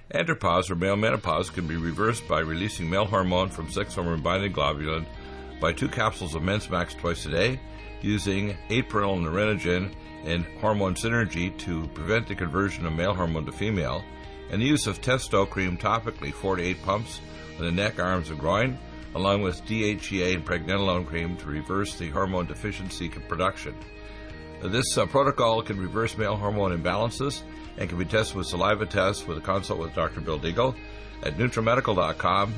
Andropause, or male menopause, can be reversed by releasing male hormone from sex hormone-binding globulin by 2 capsules of Men's Max twice a day, using 8-pearl Nerinogen and hormone synergy to prevent the conversion of male hormone to female, and the use of Testo cream topically 4 to 8 pumps on the neck, arms, and groin, along with DHEA and pregnenolone cream to reverse the hormone deficiency production. This protocol can reverse male hormone imbalances and can be tested with saliva tests with a consult with Dr. Bill Deagle at NutriMedical.com,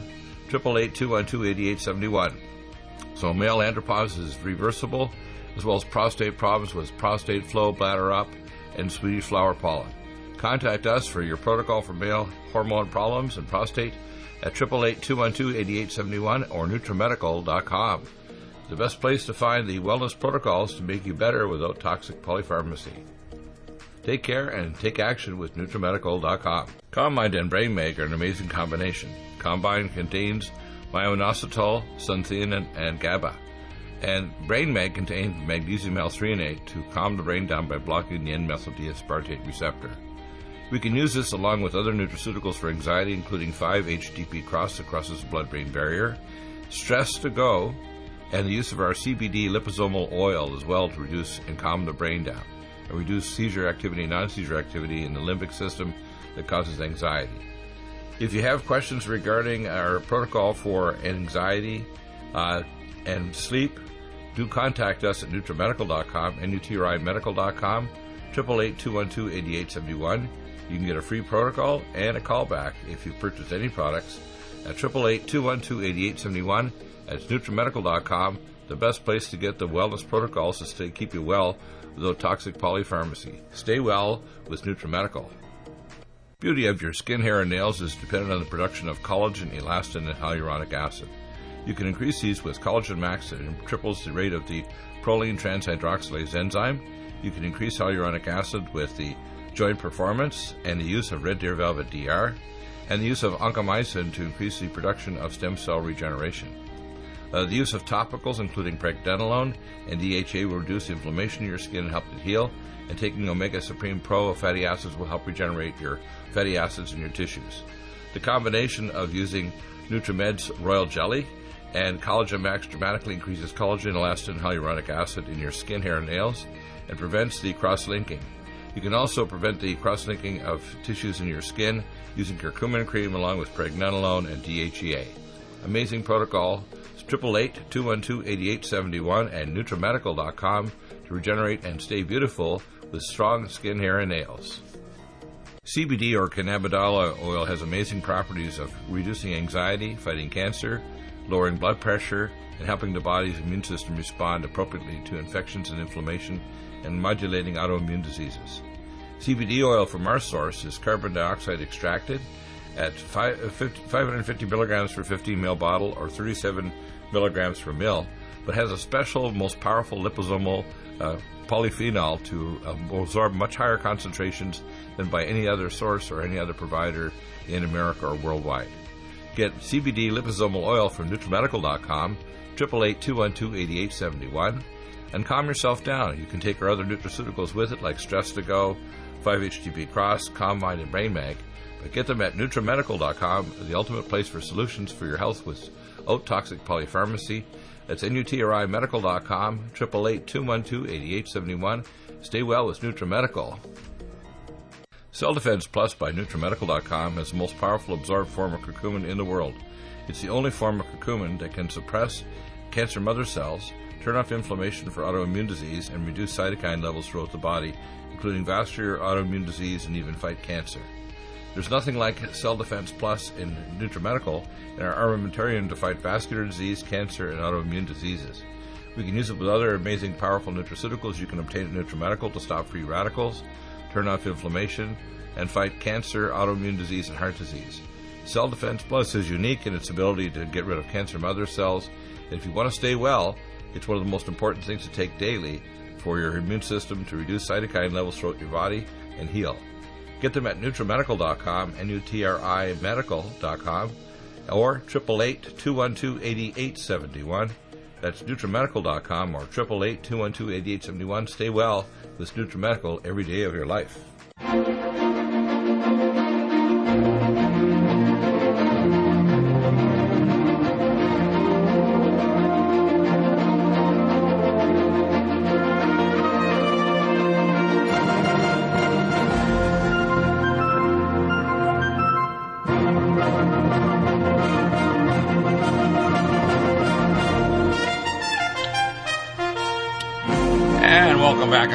888-212-8871. So male andropause is reversible, as well as prostate problems with prostate flow, bladder up, and Swedish flower pollen. Contact us for your protocol for male hormone problems and prostate at 888-212-8871 or NutriMedical.com. The best place to find the wellness protocols to make you better without toxic polypharmacy. Take care and take action with NutriMedical.com. Combine and Brain Mag are an amazing combination. Combine contains myo-inositol, suntheanine, and GABA. And Brain Mag contains magnesium L-threonate to calm the brain down by blocking the N-methyl-D-aspartate receptor. We can use this along with other nutraceuticals for anxiety, including 5-HTP Cross that crosses the blood-brain barrier, Stress to Go, and the use of our CBD liposomal oil as well to reduce and calm the brain down, and reduce seizure activity, non-seizure activity in the limbic system that causes anxiety. If you have questions regarding our protocol for anxiety and sleep, do contact us at NutriMedical.com, NutriMedical.com, 888-212-8871. You can get a free protocol and a callback if you purchase any products at 888-212-8871. That's NutriMedical.com, the best place to get the wellness protocols to keep you well without toxic polypharmacy. Stay well with NutriMedical. Beauty of your skin, hair, and nails is dependent on the production of collagen, elastin, and hyaluronic acid. You can increase these with Collagen Max that triples the rate of the proline transhydroxylase enzyme. You can increase hyaluronic acid with the Joint Performance and the use of Red Deer Velvet DR, and the use of oncomycin to increase the production of stem cell regeneration. The use of topicals, including pregnenolone and DHA, will reduce inflammation in your skin and help it heal, and taking Omega Supreme Pro fatty acids will help regenerate your fatty acids in your tissues. The combination of using NutriMed's Royal Jelly and Collagen Max dramatically increases collagen, elastin, and hyaluronic acid in your skin, hair, and nails, and prevents the cross-linking. You can also prevent the cross-linking of tissues in your skin using curcumin cream along with pregnenolone and DHEA. Amazing protocol. It's 888-212-8871 and NutriMedical.com to regenerate and stay beautiful with strong skin, hair, and nails. CBD or cannabidiol oil has amazing properties of reducing anxiety, fighting cancer, lowering blood pressure, and helping the body's immune system respond appropriately to infections and inflammation, and modulating autoimmune diseases. CBD oil from our source is carbon dioxide extracted at 550 milligrams per 15 ml bottle or 37 milligrams per ml, but has a special, most powerful liposomal polyphenol to absorb much higher concentrations than by any other source or any other provider in America or worldwide. Get CBD liposomal oil from NutriMedical.com, 888-212-8871, and calm yourself down. You can take our other nutraceuticals with it, like Stress to Go, 5-HTP Cross, Calm Mind, and Brain Mag. But get them at NutriMedical.com, the ultimate place for solutions for your health without toxic polypharmacy. That's NutriMedical.com, 888-212-8871. Stay well with NutriMedical. Cell Defense Plus by NutriMedical.com has the most powerful absorbed form of curcumin in the world. It's the only form of curcumin that can suppress cancer mother cells, turn off inflammation for autoimmune disease, and reduce cytokine levels throughout the body, including vascular autoimmune disease and even fight cancer. There's nothing like Cell Defense Plus in NutriMedical and our armamentarium to fight vascular disease, cancer, and autoimmune diseases. We can use it with other amazing, powerful nutraceuticals you can obtain at NutriMedical to stop free radicals, turn off inflammation, and fight cancer, autoimmune disease, and heart disease. Cell Defense Plus is unique in its ability to get rid of cancer mother cells, and if you want to stay well, it's one of the most important things to take daily for your immune system to reduce cytokine levels throughout your body and heal. Get them at NutriMedical.com, NutriMedical.com, or 888-212-8871. That's NutriMedical.com or 888-212-8871. Stay well with NutriMedical every day of your life.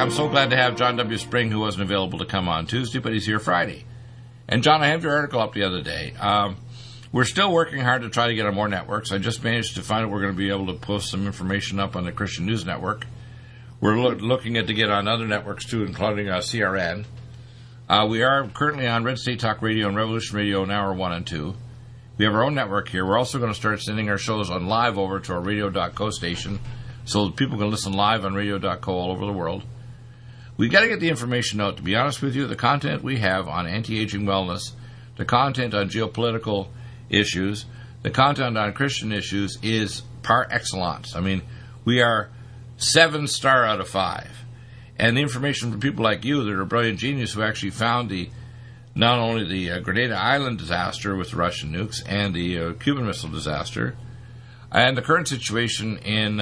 I'm so glad to have John W. Spring, who wasn't available to come on Tuesday, but he's here Friday. And, John, I have your article up the other day. We're still working hard to try to get on more networks. I just managed to find out we're going to be able to post some information up on the Christian News Network. We're looking at to get on other networks, too, including CRN. We are currently on Red State Talk Radio and Revolution Radio in Hour 1 and 2. We have our own network here. We're also going to start sending our shows on live over to our radio.co station so that people can listen live on radio.co all over the world. We've got to get the information out. To be honest with you, the content we have on anti-aging wellness, the content on geopolitical issues, the content on Christian issues is par excellence. I mean, we are 7-star out of 5. And the information from people like you that are brilliant genius who actually found not only the Grenada Island disaster with the Russian nukes and the Cuban Missile disaster, and the current situation in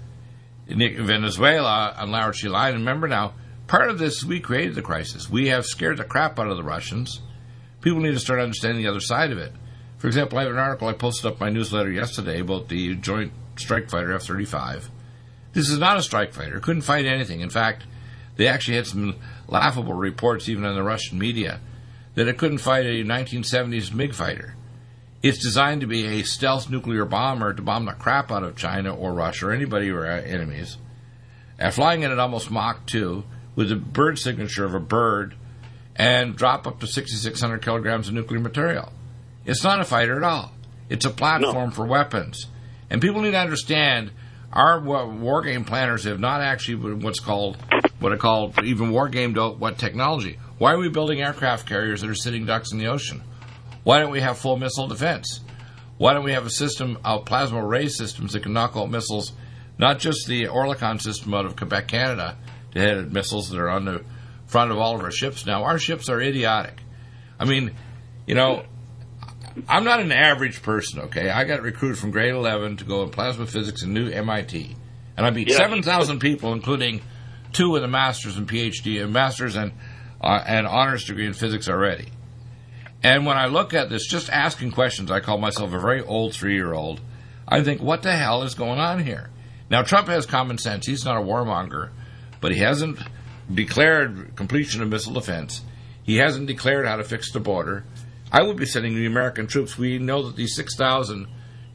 Venezuela on Laurel Tree Line. And remember now, part of this, we created the crisis. We have scared the crap out of the Russians. People need to start understanding the other side of it. For example, I have an article I posted up my newsletter yesterday about the Joint Strike Fighter F-35. This is not a strike fighter. Couldn't fight anything. In fact, they actually had some laughable reports, even in the Russian media, that it couldn't fight a 1970s MiG fighter. It's designed to be a stealth nuclear bomber to bomb the crap out of China or Russia or anybody or enemies. Flying it at almost Mach 2 with the bird signature of a bird and drop up to 6,600 kilograms of nuclear material. It's not a fighter at all. It's a platform for weapons. And people need to understand our war game planners have not actually what I call even war gamed out what technology. Why are we building aircraft carriers that are sitting ducks in the ocean? Why don't we have full missile defense? Why don't we have a system of plasma array systems that can knock out missiles, not just the Oerlikon system out of Quebec, Canada, to hit at missiles that are on the front of all of our ships now. Our ships are idiotic. I mean, you know, I'm not an average person, okay? I got recruited from grade 11 to go in plasma physics in New MIT. And I beat 7,000 people, including 2 with a master's and PhD, a master's and honors degree in physics already. And when I look at this, just asking questions, I call myself a very old 3-year-old. I think, what the hell is going on here? Now, Trump has common sense. He's not a warmonger, but he hasn't declared completion of missile defense. He hasn't declared how to fix the border. I would be sending the American troops. We know that these 6,000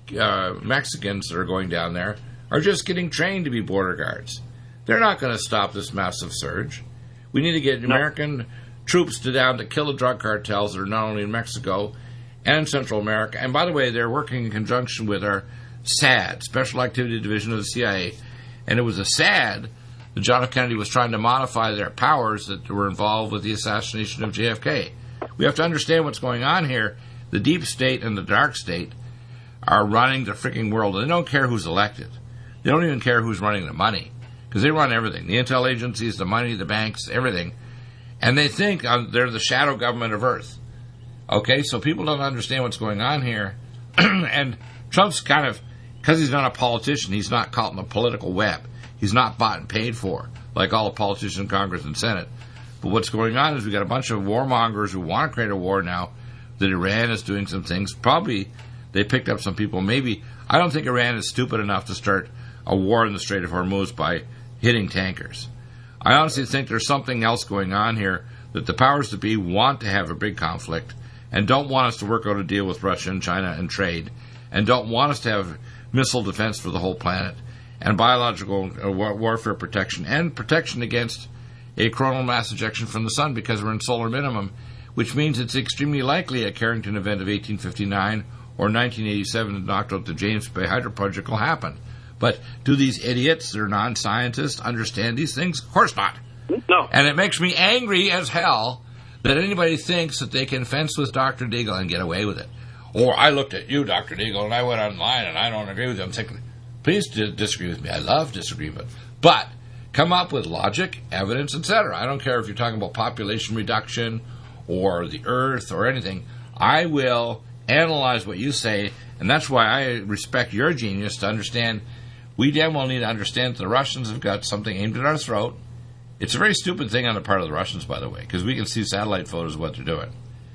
Mexicans that are going down there are just getting trained to be border guards. They're not going to stop this massive surge. We need to get American troops down to kill the drug cartels that are not only in Mexico and Central America. And by the way, they're working in conjunction with our SAD, Special Activity Division of the CIA. And it was a SAD that John F. Kennedy was trying to modify their powers that were involved with the assassination of JFK. We have to understand what's going on here. The deep state and the dark state are running the freaking world. They don't care who's elected. They don't even care who's running the money, because they run everything. The intel agencies, the money, the banks, everything. And they think they're the shadow government of Earth. Okay, so people don't understand what's going on here. And Trump's kind of, because he's not a politician, he's not caught in the political web. He's not bought and paid for, like all the politicians in Congress and Senate. But what's going on is we got a bunch of warmongers who want to create a war now, that Iran is doing some things. Probably they picked up some people. Maybe, I don't think Iran is stupid enough to start a war in the Strait of Hormuz by hitting tankers. I honestly think there's something else going on here, that the powers that be want to have a big conflict and don't want us to work out a deal with Russia and China and trade, and don't want us to have missile defense for the whole planet, and biological warfare protection, and protection against a coronal mass ejection from the sun, because we're in solar minimum, which means it's extremely likely a Carrington event of 1859 or 1987 that knocked out the James Bay Hydro Project will happen. But do these idiots that are non-scientists understand these things? Of course not. No. And it makes me angry as hell that anybody thinks that they can fence with Dr. Deagle and get away with it. Or I looked at you, Dr. Deagle, and I went online and I don't agree with you. I'm thinking, please disagree with me. I love disagreement. But come up with logic, evidence, etc. I don't care if you're talking about population reduction or the earth or anything. I will analyze what you say, and that's why I respect your genius to understand. We damn well need to understand that the Russians have got something aimed at our throat. It's a very stupid thing on the part of the Russians, by the way, because we can see satellite photos of what they're doing.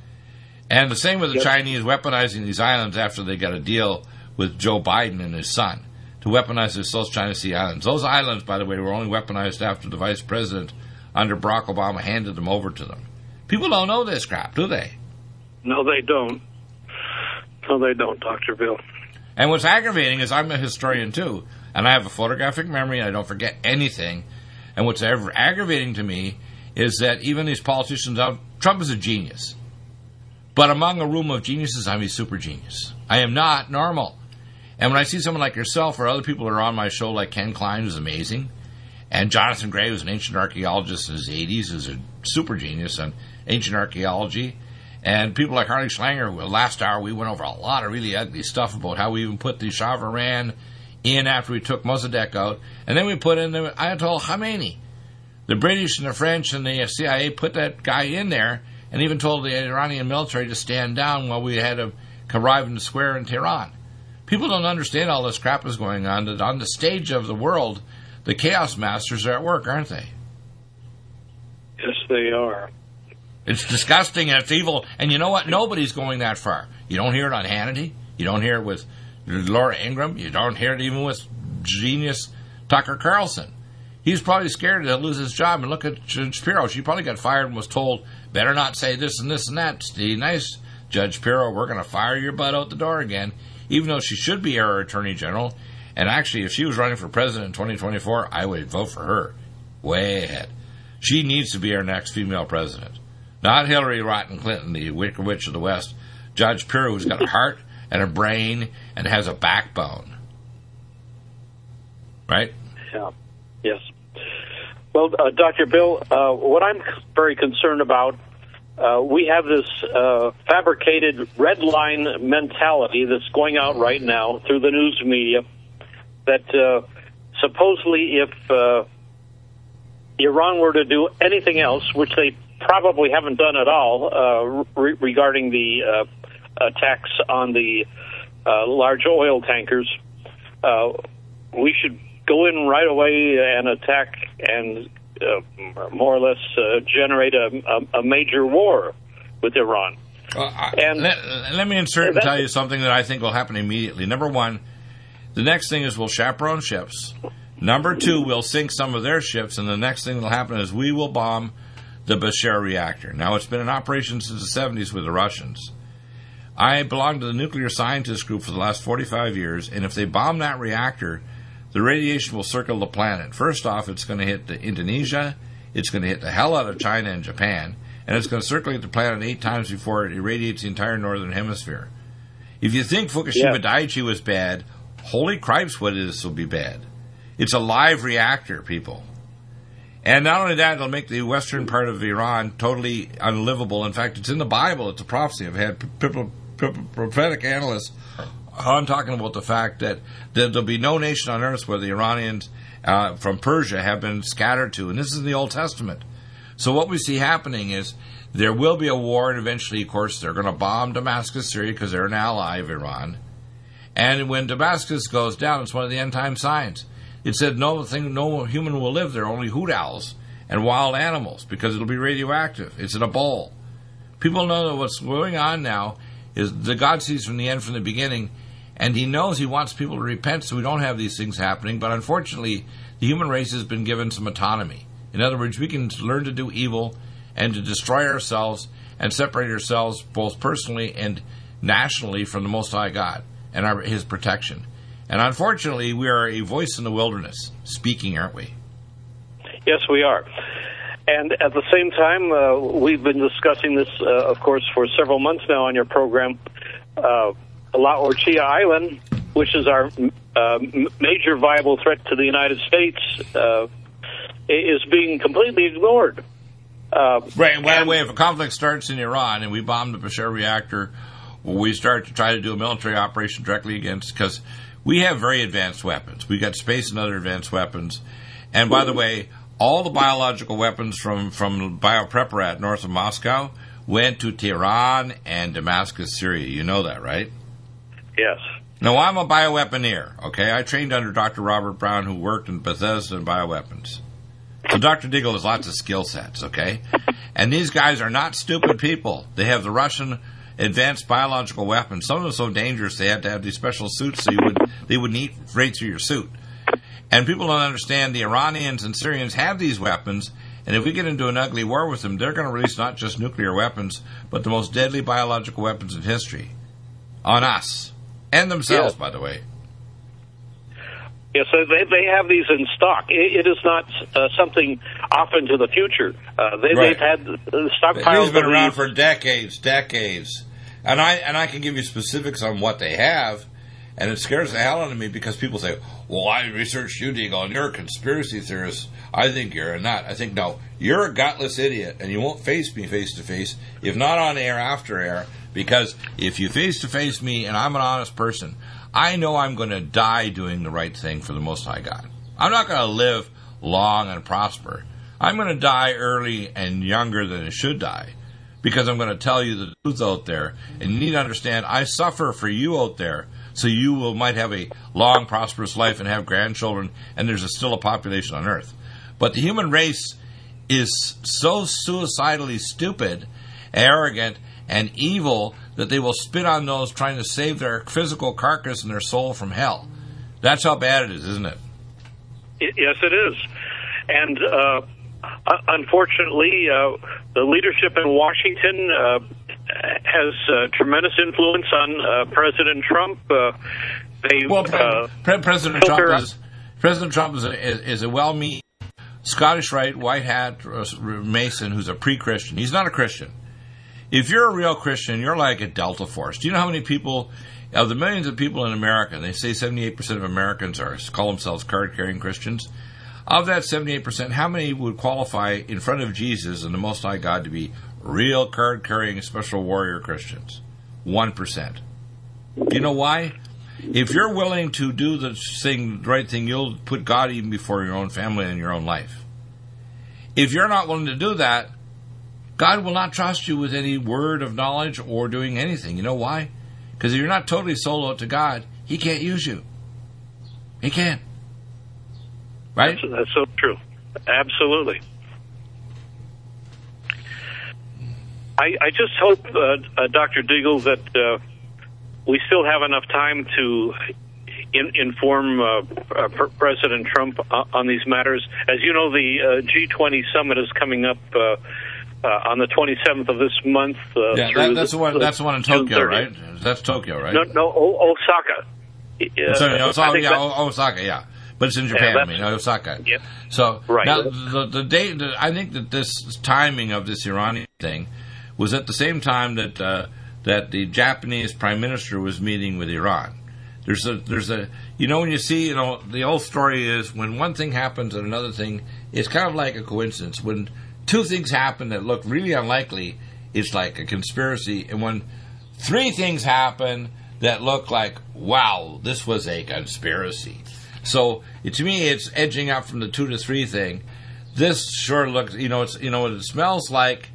And the same with the Chinese weaponizing these islands after they got a deal with Joe Biden and his son to weaponize the South China Sea Islands. Those islands, by the way, were only weaponized after the vice president under Barack Obama handed them over to them. People don't know this crap, do they? No, they don't. No, they don't, Dr. Bill. And what's aggravating is I'm a historian, too, and I have a photographic memory, and I don't forget anything. And what's aggravating to me is that even these politicians, Trump is a genius. But among a room of geniuses, I'm a super genius. I am not normal. And when I see someone like yourself or other people who are on my show, like Ken Klein, who's amazing, and Jonathan Gray, who's an ancient archaeologist in his 80s, who's a super genius on ancient archaeology, and people like Harley Schlanger, who last hour we went over a lot of really ugly stuff about how we even put the Shah of Iran in after we took Mossadegh out, and then we put in the Ayatollah Khamenei. The British and the French and the CIA put that guy in there and even told the Iranian military to stand down while we had to arrive in the square in Tehran. People don't understand all this crap is going on, that on the stage of the world, the chaos masters are at work, aren't they? Yes, they are. It's disgusting and it's evil. And you know what? Nobody's going that far. You don't hear it on Hannity. You don't hear it with Laura Ingraham. You don't hear it even with genius Tucker Carlson. He's probably scared to lose his job. And look at Judge Pirro. She probably got fired and was told, better not say this and this and that. Stay nice, Judge Pirro. We're going to fire your butt out the door again. Even though she should be our Attorney General. And actually, if she was running for president in 2024, I would vote for her. Way ahead. She needs to be our next female president. Not Hillary Rotten Clinton, the Wicked Witch of the West. Judge Pirro, who's got a heart and a brain and has a backbone. Right? Yeah. Yes. Well, Dr. Bill, what I'm very concerned about, we have this fabricated red line mentality that's going out right now through the news media that supposedly if Iran were to do anything else, which they probably haven't done at all regarding the attacks on the large oil tankers, we should go in right away and attack and more or less generate a major war with Iran. And let me insert and tell you something that I think will happen immediately. Number one, the next thing is we'll chaperone ships. Number two, we'll sink some of their ships, and the next thing that will happen is we will bomb the Bushehr reactor. Now, it's been in operation since the 70s with the Russians. I belong to the nuclear scientists group for the last 45 years, and if they bomb that reactor, the radiation will circle the planet. First off, it's going to hit Indonesia, it's going to hit the hell out of China and Japan, and it's going to circulate the planet 8 times before it irradiates the entire northern hemisphere. If you think Fukushima Daiichi was bad, holy cripes, what this will be bad. It's a live reactor, people. And not only that, it'll make the western part of Iran totally unlivable. In fact, it's in the Bible. It's a prophecy. I've had prophetic analysts on talking about the fact that there'll be no nation on earth where the Iranians from Persia have been scattered to. And this is in the Old Testament. So what we see happening is there will be a war, and eventually, of course, they're going to bomb Damascus, Syria, because they're an ally of Iran. And when Damascus goes down, it's one of the end-time signs. It said no human will live there, only hoot owls and wild animals, because it'll be radioactive. It's in a bowl. People know that what's going on now is the God sees from the end, from the beginning, and he knows he wants people to repent so we don't have these things happening. But unfortunately, the human race has been given some autonomy. In other words, we can learn to do evil and to destroy ourselves and separate ourselves both personally and nationally from the Most High God and his protection. And unfortunately, we are a voice in the wilderness speaking, aren't we? Yes, we are. And at the same time, we've been discussing this, of course, for several months now on your program. La Orchia Island, which is our major viable threat to the United States, is being completely ignored. Right. By the way, if a conflict starts in Iran and we bomb the Bushehr reactor, we start to try to do a military operation directly against, because we have very advanced weapons. We got space and other advanced weapons. And by the way, all the biological weapons from Biopreparat north of Moscow went to Tehran and Damascus, Syria. You know that, right? Yes. Now, I'm a bioweaponeer, okay? I trained under Dr. Robert Brown, who worked in Bethesda and bioweapons. So Dr. Deagle has lots of skill sets, okay? And these guys are not stupid people. They have the Russian advanced biological weapons. Some of them are so dangerous they had to have these special suits so they would eat right through your suit. And people don't understand the Iranians and Syrians have these weapons, And if we get into an ugly war with them, they're going to release not just nuclear weapons, but the most deadly biological weapons in history on us and themselves, by the way. Yeah, so they have these in stock. It is not something off into the future. They've had stockpiles. These have been around for decades. And I can give you specifics on what they have, and it scares the hell out of me because people say, well, I researched you, Deagle, and you're a conspiracy theorist. I think you're a nut. I think, no, you're a gutless idiot, and you won't face me face-to-face, if not on air, after air, because if you face-to-face me and I'm an honest person, I know I'm going to die doing the right thing for the Most High God. I'm not going to live long and prosper. I'm going to die early and younger than I should die because I'm going to tell you the truth out there. And you need to understand, I suffer for you out there so you might have a long, prosperous life and have grandchildren, and there's still a population on Earth. But the human race is so suicidally stupid, arrogant, and evil that they will spit on those trying to save their physical carcass and their soul from hell. That's how bad it is, isn't it? Yes, it is. And unfortunately, the leadership in Washington has tremendous influence on President Trump. President Trump is a well-meaning Scottish Rite, white hat Mason who's a pre-Christian. He's not a Christian. If you're a real Christian, you're like a Delta Force. Do you know how many people, of the millions of people in America, they say 78% of Americans call themselves card-carrying Christians. Of that 78%, how many would qualify in front of Jesus and the Most High God to be real card-carrying special warrior Christians? 1%. Do you know why? If you're willing to do the right thing, you'll put God even before your own family and your own life. If you're not willing to do that, God will not trust you with any word of knowledge or doing anything. You know why? Because if you're not totally sold out to God, He can't use you. He can't. Right? That's so true. Absolutely. I just hope, Dr. Deagle, that we still have enough time to inform President Trump on these matters. As you know, the G20 summit is coming up on the 27th of this month. That's the one in Tokyo, right? That's Tokyo, right? No, Osaka. Osaka, yeah. But it's in Japan, Osaka. Yeah. So, right. Now, the date, I think that this timing of this Iranian thing was at the same time that the Japanese Prime Minister was meeting with Iran. There's a when you see, the old story is when one thing happens and another thing, it's kind of like a coincidence. When two things happen that look really unlikely, it's like a conspiracy. And when three things happen that look like, wow, this was a conspiracy. So to me, it's edging up from the 2 to 3 thing. This sure looks, it smells like,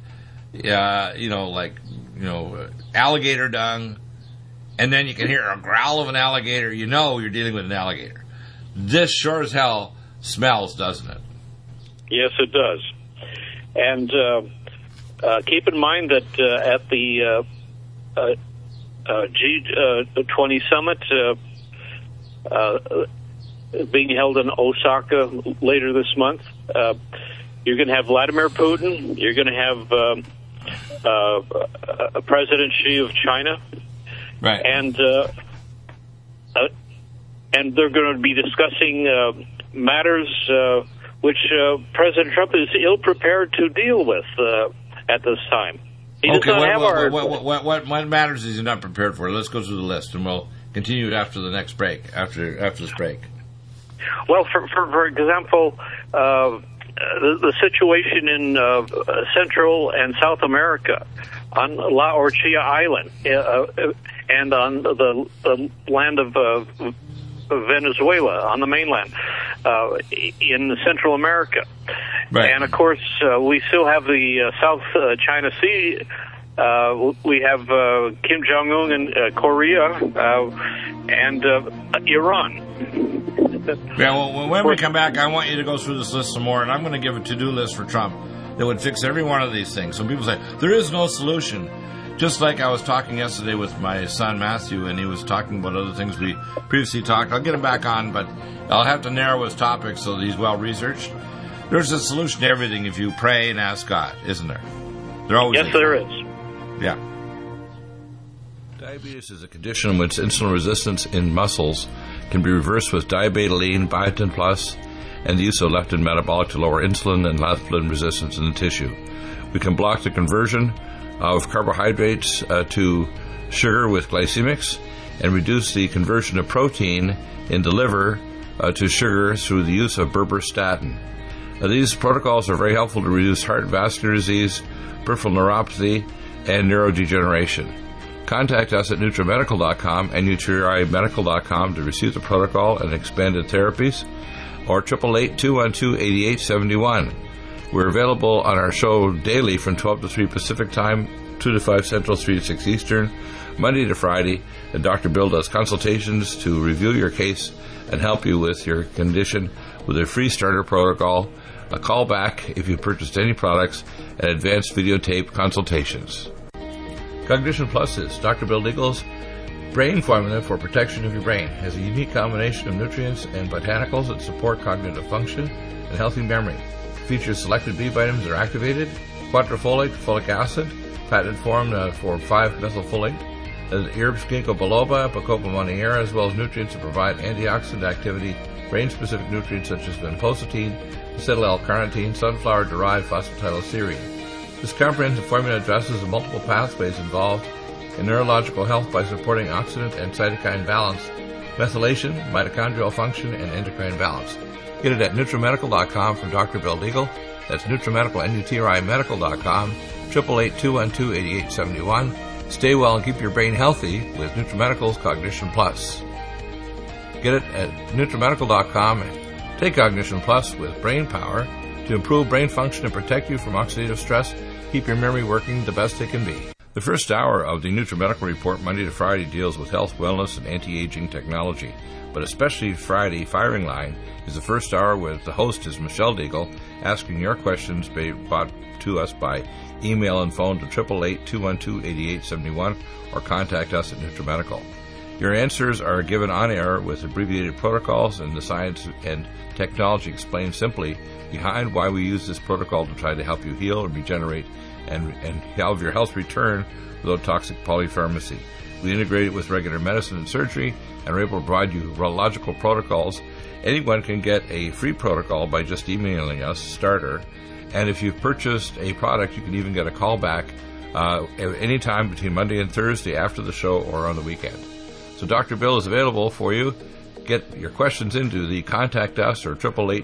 alligator dung, and then you can hear a growl of an alligator. You're dealing with an alligator. This sure as hell smells, doesn't it? Yes, it does. And keep in mind that at the G20 summit being held in Osaka later this month, you're going to have Vladimir Putin. You're going to have President Xi of China, right? And they're going to be discussing matters which President Trump is ill prepared to deal with at this time. What matters is he not prepared for? Let's go through the list, and we'll continue it after the next break. After this break. Well, for example, the situation in Central and South America, on La Orchilla Island, and on the land of Venezuela, on the mainland, in Central America. Right. And, of course, we still have the South China Sea. We have Kim Jong-un in Korea and Iran. Yeah, well, when we come back, I want you to go through this list some more, and I'm going to give a to-do list for Trump that would fix every one of these things. Some people say, there is no solution. Just like I was talking yesterday with my son Matthew, and he was talking about other things we previously talked. I'll get him back on, but I'll have to narrow his topics so that he's well-researched. There's a solution to everything if you pray and ask God, isn't there? Yes, there is. Yeah. Diabetes is a condition in which insulin resistance in muscles can be reversed with diabetoline, biotin plus, and the use of leptin metabolic to lower insulin and leptin resistance in the tissue. We can block the conversion of carbohydrates to sugar with glycemics and reduce the conversion of protein in the liver to sugar through the use of berberstatin. These protocols are very helpful to reduce heart vascular disease, peripheral neuropathy, and neurodegeneration. Contact us at NutriMedical.com and NutriMedical.com to receive the protocol and expanded therapies, or 888-212-8871. We're available on our show daily from 12 to 3 Pacific Time, 2 to 5 Central, 3 to 6 Eastern, Monday to Friday, and Dr. Bill does consultations to review your case and help you with your condition with a free starter protocol, a call back if you purchased any products, and advanced videotape consultations. Cognition Plus is Dr. Bill Deagle's brain formula for protection of your brain. It has a unique combination of nutrients and botanicals that support cognitive function and healthy memory. It features selected B vitamins that are activated, quadrifolate, folic acid, patented form for 5-methylfolate, herbs ginkgo biloba, bacopa monnieri, as well as nutrients that provide antioxidant activity, brain-specific nutrients such as vinpocetine, acetyl-L-carnitine, sunflower-derived phosphatidylserine. This comprehensive formula addresses the multiple pathways involved in neurological health by supporting oxidant and cytokine balance, methylation, mitochondrial function, and endocrine balance. Get it at NutriMedical.com from Dr. Bill Deagle. That's NutriMedical, NutriMedical.com, 888-212-8871. Stay well and keep your brain healthy with NutriMedical's Cognition Plus. Get it at NutriMedical.com and take Cognition Plus with brain power to improve brain function and protect you from oxidative stress. Keep your memory working the best it can be. The first hour of the NutriMedical Report Monday to Friday deals with health, wellness, and anti-aging technology. But especially Friday, Firing Line, is the first hour where the host is Michelle Deagle, asking your questions brought to us by email and phone to 888-212-8871 or contact us at NutriMedical. Your answers are given on air with abbreviated protocols and the science and technology explained simply behind why we use this protocol to try to help you heal and regenerate and have your health return without toxic polypharmacy. We integrate it with regular medicine and surgery and are able to provide you urological protocols. Anyone can get a free protocol by just emailing us, starter, and if you've purchased a product, you can even get a call back any time between Monday and Thursday after the show or on the weekend. So Dr. Bill is available for you. Get your questions into the Contact Us or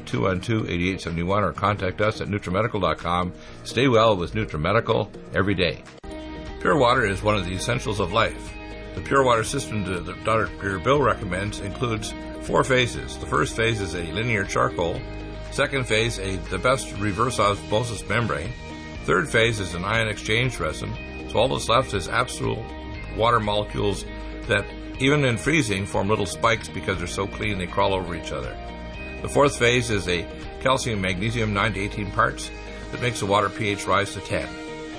888-212-8871 or contact us at NutriMedical.com. Stay well with NutriMedical every day. Pure water is one of the essentials of life. The pure water system that Dr. Bill recommends includes 4 phases. The first phase is a linear charcoal. Second phase, the best reverse osmosis membrane. Third phase is an ion exchange resin. So all that's left is absolute water molecules that, even in freezing, form little spikes because they're so clean they crawl over each other. The fourth phase is a calcium-magnesium 9 to 18 parts that makes the water pH rise to 10.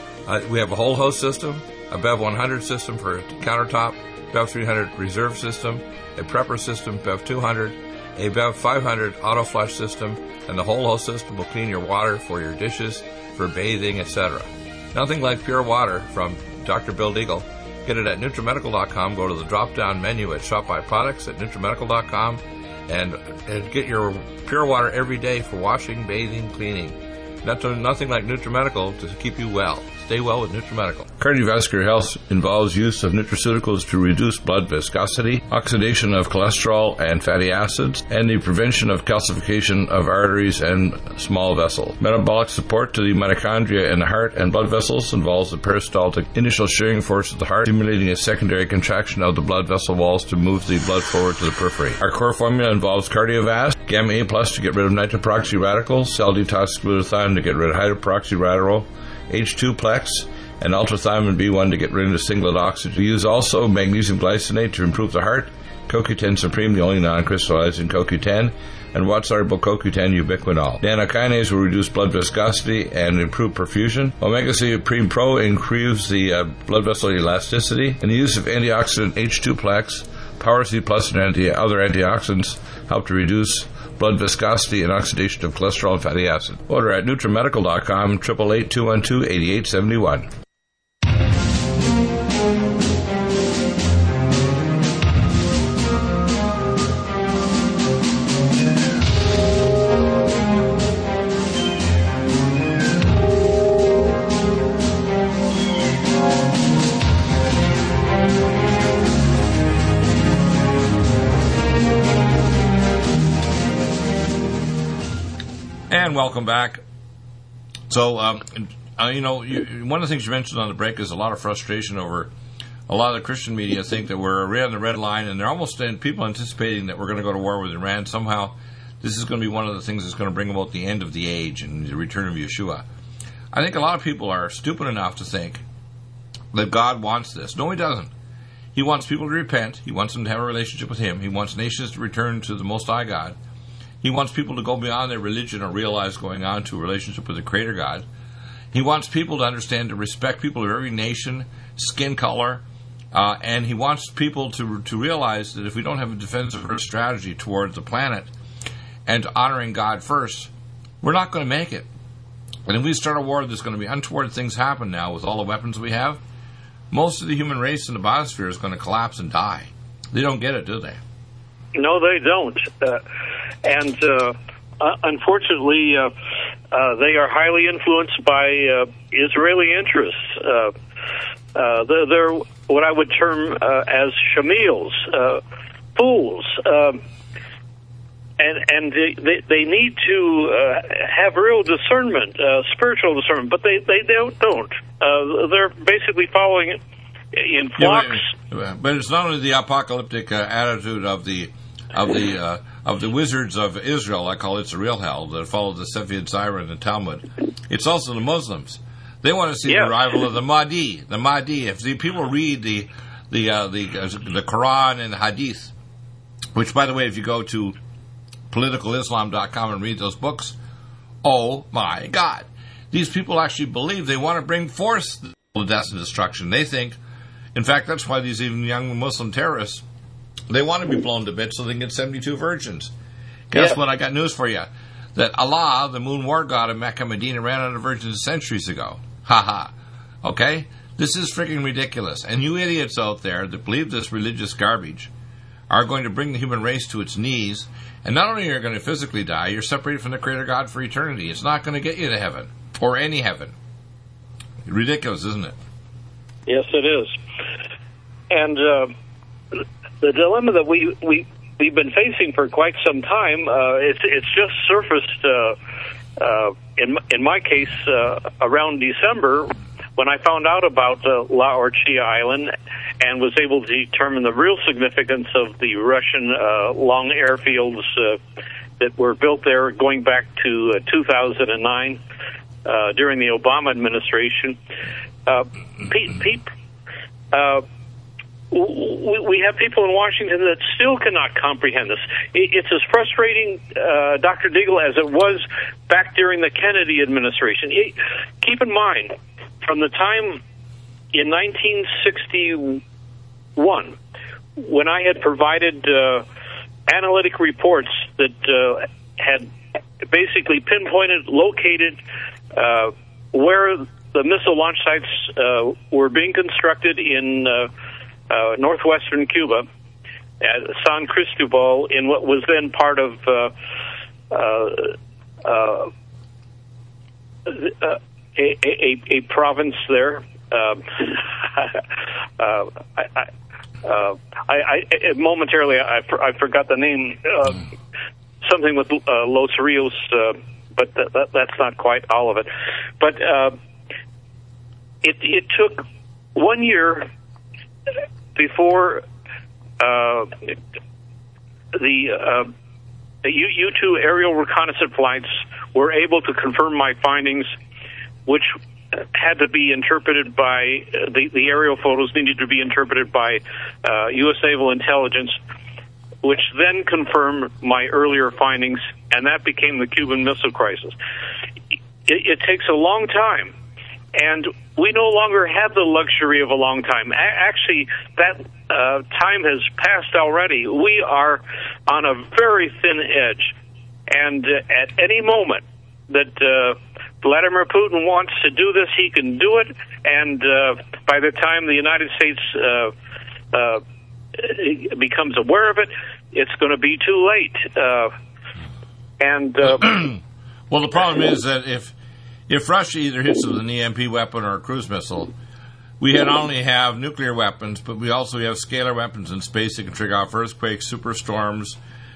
We have a whole host system, a BEV 100 system for countertop, BEV 300 reserve system, a prepper system, BEV 200, a BEV 500 auto flush system, and the whole host system will clean your water for your dishes, for bathing, etc. Nothing like pure water from Dr. Bill Deagle. Get it at NutriMedical.com. Go to the drop-down menu at Shop by Products at NutriMedical.com and get your pure water every day for washing, bathing, cleaning. Nothing like NutriMedical to keep you well. Stay well with NutriMedical. Cardiovascular health involves use of nutraceuticals to reduce blood viscosity, oxidation of cholesterol and fatty acids, and the prevention of calcification of arteries and small vessels. Metabolic support to the mitochondria in the heart and blood vessels involves the peristaltic initial shearing force of the heart, stimulating a secondary contraction of the blood vessel walls to move the blood forward to the periphery. Our core formula involves Cardiovasc, Gamma A Plus to get rid of nitroproxy radicals, Cell Detox Glutathione to get rid of hydroproxy radical, H2-plex, and ultrathiamine B1 to get rid of the singlet oxygen. We use also magnesium glycinate to improve the heart, CoQ10 Supreme, the only non-crystallizing CoQ10, and water-soluble CoQ10 ubiquinol. Nanokinase will reduce blood viscosity and improve perfusion. Omega-3 Supreme Pro improves the blood vessel elasticity, and the use of antioxidant H2-plex, Power C Plus, and other antioxidants help to reduce blood viscosity, and oxidation of cholesterol and fatty acid. Order at NutriMedical.com, 888-212-8871. And welcome back. So, one of the things you mentioned on the break is a lot of frustration over a lot of the Christian media think that we're on the red line, and they're almost people anticipating that we're going to go to war with Iran. Somehow, this is going to be one of the things that's going to bring about the end of the age and the return of Yeshua. I think a lot of people are stupid enough to think that God wants this. No, He doesn't. He wants people to repent. He wants them to have a relationship with Him. He wants nations to return to the Most High God. He wants people to go beyond their religion or realize going on to a relationship with the Creator God. He wants people to understand to respect people of every nation, skin color, and He wants people to realize that if we don't have a defensive strategy towards the planet and honoring God first, we're not going to make it. And if we start a war, there's going to be untoward things happen now with all the weapons we have. Most of the human race in the biosphere is going to collapse and die. They don't get it, do they? No, they don't. Unfortunately, they are highly influenced by Israeli interests. They're what I would term as shamils, fools. And they need to have real discernment, spiritual discernment, but they don't. They're basically following in flocks. Yeah, but it's not only the apocalyptic attitude of the wizards of Israel, I call it the real hell, that follow the Sephiad Zira and the Talmud. It's also the Muslims. They want to see the arrival of the Mahdi. The Mahdi. If the people read the Quran and the Hadith, which, by the way, if you go to politicalislam.com and read those books, oh my God, these people actually believe they want to bring forth the death and destruction. They think, in fact, that's why these even young Muslim terrorists, they want to be blown to bits so they can get 72 virgins. Guess what? I got news for you. That Allah, the moon war god of Mecca, Medina, ran out of virgins centuries ago. Ha ha. Okay? This is freaking ridiculous. And you idiots out there that believe this religious garbage are going to bring the human race to its knees. And not only are you going to physically die, you're separated from the Creator God for eternity. It's not going to get you to heaven. Or any heaven. Ridiculous, isn't it? Yes, it is. And the dilemma that we've been facing for quite some time, it's just surfaced in my case around December when I found out about La Orchia Island and was able to determine the real significance of the Russian long airfields that were built there going back to 2009 during the Obama administration. We have people in Washington that still cannot comprehend this. It's as frustrating, Dr. Deagle, as it was back during the Kennedy administration. Keep in mind, from the time in 1961, when I had provided analytic reports that had basically pinpointed, located where the missile launch sites were being constructed in northwestern Cuba, at San Cristobal, in what was then part of a province there. Momentarily I forgot the name. Something with Los Rios, but that's not quite all of it. But it took 1 year before the U-2 aerial reconnaissance flights were able to confirm my findings, which had to be interpreted by the aerial photos needed to be interpreted by U.S. Naval Intelligence, which then confirmed my earlier findings, and that became the Cuban Missile Crisis. It takes a long time, and we no longer have the luxury of a long time. Actually, that time has passed already. We are on a very thin edge and at any moment that Vladimir Putin wants to do this, he can do it, and by the time the United States becomes aware of it, it's going to be too late. Well, the problem is that if Russia either hits with an EMP weapon or a cruise missile, we not only have nuclear weapons, but we also have scalar weapons in space that can trigger off earthquakes, superstorms,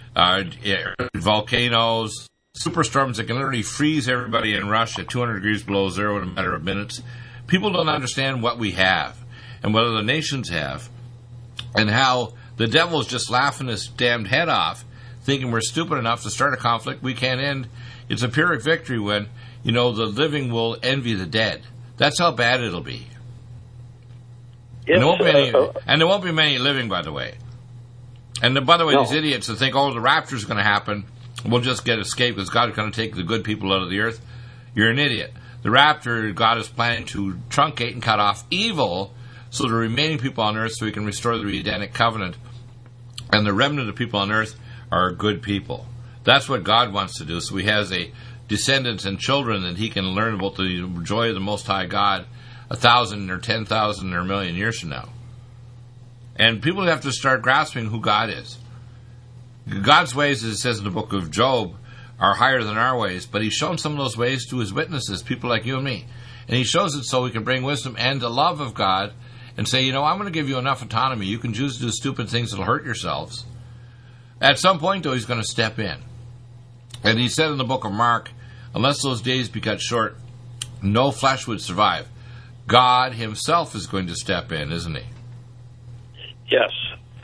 volcanoes, superstorms that can literally freeze everybody in Russia at 200 degrees below zero in a matter of minutes. People don't understand what we have and what other nations have, and how the devil's just laughing his damned head off, thinking we're stupid enough to start a conflict we can't end. It's a Pyrrhic victory when, the living will envy the dead. That's how bad it'll be. Yes, and there won't be many living, by the way. And by the way, these idiots that think, the rapture's going to happen, we'll just get escaped because God's going to take the good people out of the earth, you're an idiot. The rapture, God is planning to truncate and cut off evil so the remaining people on earth so he can restore the Edenic covenant. And the remnant of people on earth are good people. That's what God wants to do. So he has a descendants and children that he can learn about the joy of the Most High God 1,000 or 10,000 or a million years from now. And people have to start grasping who God is. God's ways, as it says in the book of Job, are higher than our ways, but he's shown some of those ways to his witnesses, people like you and me. And he shows it so we can bring wisdom and the love of God and say, I'm going to give you enough autonomy. You can choose to do stupid things that will hurt yourselves. At some point, though, he's going to step in. And he said in the book of Mark, unless those days be cut short, no flesh would survive. God himself is going to step in, isn't he? Yes.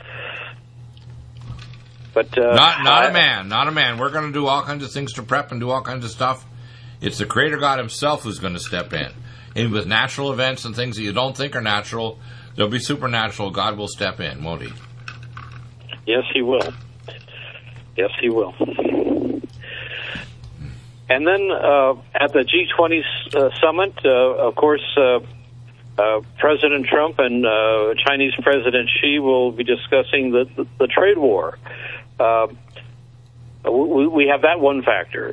But not a man. We're going to do all kinds of things to prep and do all kinds of stuff. It's the Creator God himself who's going to step in. And with natural events and things that you don't think are natural, they'll be supernatural. God will step in, won't he? Yes, he will. Yes, he will. And then at the G20 summit, of course, President Trump and Chinese President Xi will be discussing the trade war. We have that one factor.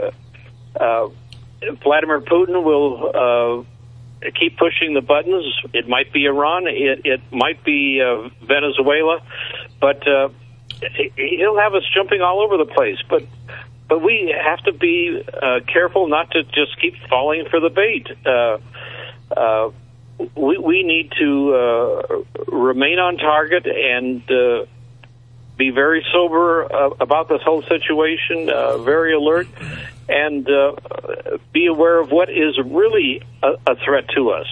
Vladimir Putin will keep pushing the buttons. It might be Iran. It might be Venezuela. But he'll have us jumping all over the place. But we have to be careful not to just keep falling for the bait. We need to remain on target and be very sober about this whole situation, very alert, and be aware of what is really a threat to us.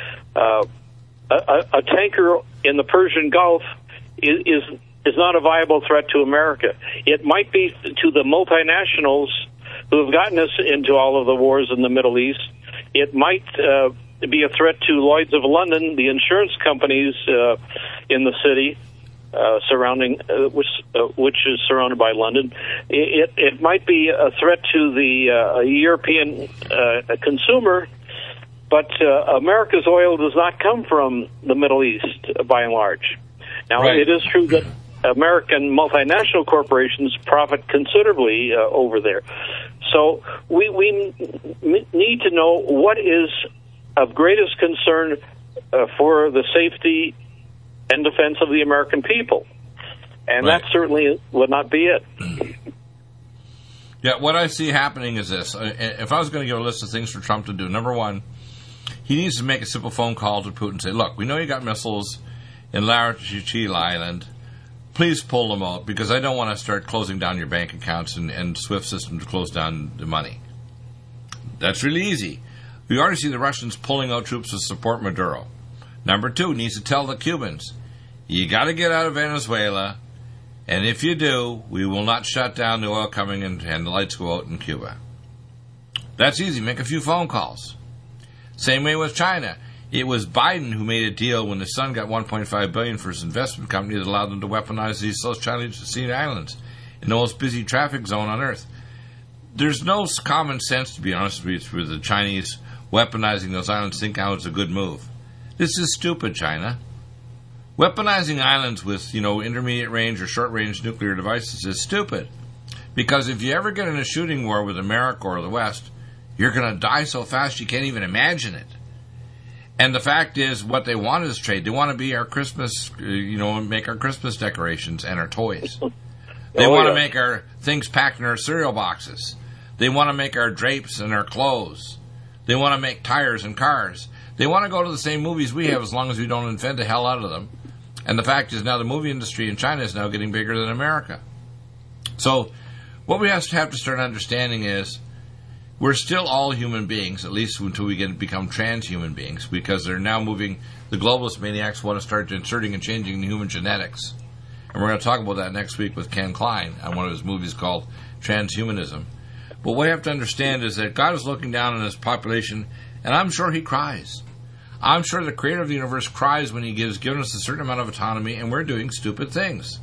A tanker in the Persian Gulf is not a viable threat to America. It might be to the multinationals who have gotten us into all of the wars in the Middle East. It might be a threat to Lloyd's of London, the insurance companies in the city surrounding, which is surrounded by London. It might be a threat to the European consumer, but America's oil does not come from the Middle East by and large. Now, right. It is true that American multinational corporations profit considerably over there. So we need to know what is of greatest concern for the safety and defense of the American people. And right. That certainly would not be it. Yeah, what I see happening is this. If I was going to give a list of things for Trump to do, number one, he needs to make a simple phone call to Putin and say, look, we know you got missiles in Laurentius Island. Please pull them out, because I don't want to start closing down your bank accounts and SWIFT system to close down the money. That's really easy. We already see the Russians pulling out troops to support Maduro. Number two, needs to tell the Cubans, you got to get out of Venezuela, and if you do, we will not shut down the oil coming in and the lights go out in Cuba. That's easy. Make a few phone calls. Same way with China. It was Biden who made a deal when his son got $1.5 billion for his investment company that allowed them to weaponize these South China Sea Islands in the most busy traffic zone on Earth. There's no common sense, to be honest with you, for the Chinese weaponizing those islands, think how it's a good move. This is stupid, China. Weaponizing islands with, intermediate range or short range nuclear devices is stupid. Because if you ever get in a shooting war with America or the West, you're going to die so fast you can't even imagine it. And the fact is, what they want is trade. They want to be our Christmas, make our Christmas decorations and our toys. They want to make our things packed in our cereal boxes. They want to make our drapes and our clothes. They want to make tires and cars. They want to go to the same movies we have as long as we don't invent the hell out of them. And the fact is now the movie industry in China is now getting bigger than America. So what we have to start understanding is we're still all human beings, at least until we become transhuman beings, because they're now moving, the globalist maniacs want to start inserting and changing the human genetics. And we're going to talk about that next week with Ken Klein on one of his movies called Transhumanism. But what we have to understand is that God is looking down on his population, and I'm sure he cries. I'm sure the creator of the universe cries when he given us a certain amount of autonomy, and we're doing stupid things.